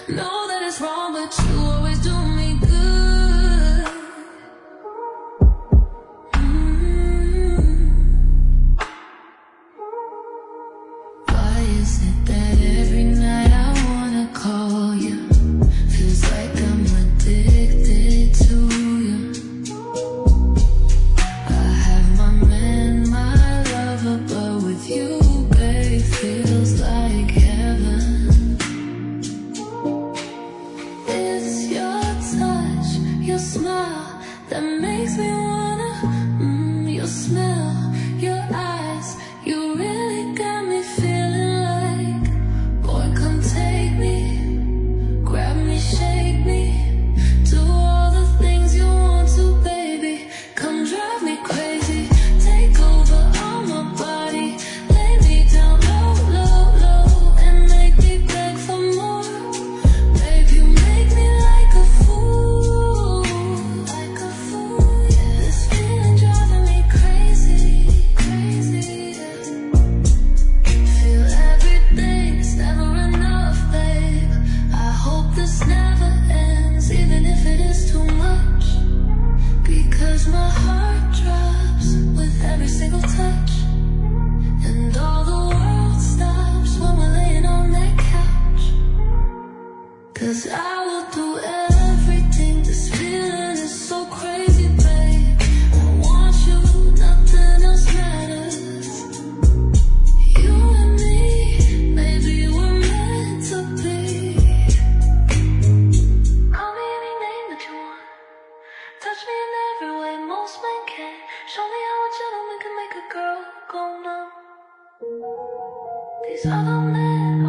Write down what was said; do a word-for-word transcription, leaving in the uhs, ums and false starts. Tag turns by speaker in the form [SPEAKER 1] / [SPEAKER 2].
[SPEAKER 1] Know that it's wrong, but you always do me good. Mm. Why is it that every night I wanna call you? Feels like I'm addicted to you. I have my man, my lover, but with you, babe, feels like heaven. It's your touch, your smile that makes me wanna, mm, your smell, your eyes, you really got me feeling like, boy, come take me, grab me, shake me, do all the things you want to, baby, come drive me crazy, take over all my body, lay me down low, low, low, and make me beg for more. Babe, you make me like a fool, like a fool, yeah. This feeling driving me crazy, crazy, yeah. Feel everything, it's never enough, babe. I hope this never ends, even if it is too much, because my heart drops with every single touch, and all the world stops when we're laying on that couch. Cause I will do everything, this feeling is so crazy, babe. I want you, nothing else matters. You and me, maybe we're meant to be. Call me any name that you want, touch me in every way most men can. Show me how a gentleman can make a girl go numb. These other men